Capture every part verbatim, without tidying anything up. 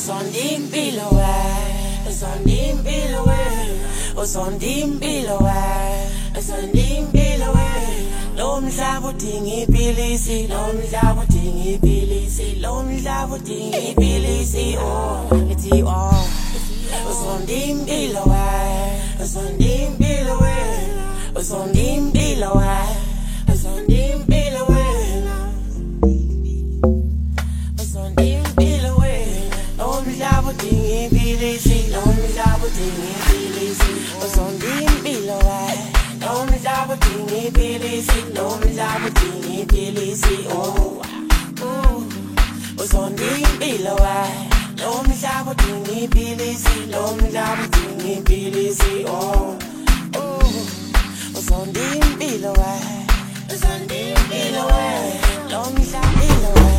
Usondimpilo we, usondimpilo we, usondimpilo we, usondimpilo we. Lo mhlaba udinga iphilisi, lo mhlaba udinga iphilisi, lo mhlaba udinga iphilisi. Oh, lithi oh. Usondimpilo we, usondimpilo we, usondimpilo we, usondimpilo we. Usondimpilo we, lo mhlaba udinga iphilisi, lo mhlaba udinga iphilisi. Usondimpilo we, lo mhlaba udinga iphilisi, lo mhlaba udinga iphilisi. Oh, oh. Usondimpilo we, lo mhlaba udinga iphilisi, lo mhlaba udinga iphilisi. Oh, oh. Usondimpilo we, usondimpilo we, lo mhlaba we.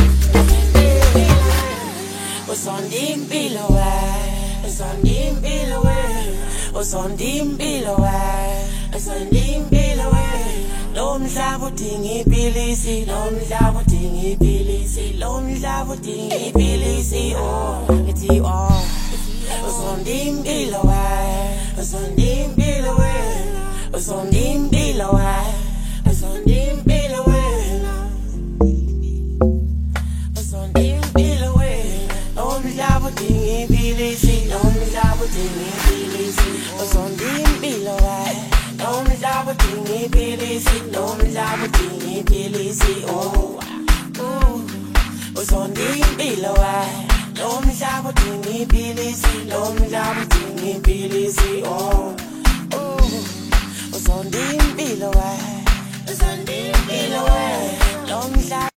Usondimpilo we, usondimpilo we, usondimpilo we, usondimpilo we. Lo mhlaba udinga iphilisi, lo mhlaba udinga iphilisi, lo mhlaba udinga iphilisi. Oh, lithi oh. Usondimpilo we, usondimpilo we, usondimpilo we, usondimpilo we. Usondimpilo we, lo mhlaba udinga iphilisi, lo mhlaba udinga iphilisi. Usondimpilo we, lo mhlaba udinga iphilisi, lo mhlaba udinga iphilisi. Oh, oh. Usondimpilo we, lo mhlaba udinga iphilisi, lo mhlaba udinga iphilisi. Oh, oh. Usondimpilo we, usondimpilo we, lo mhlaba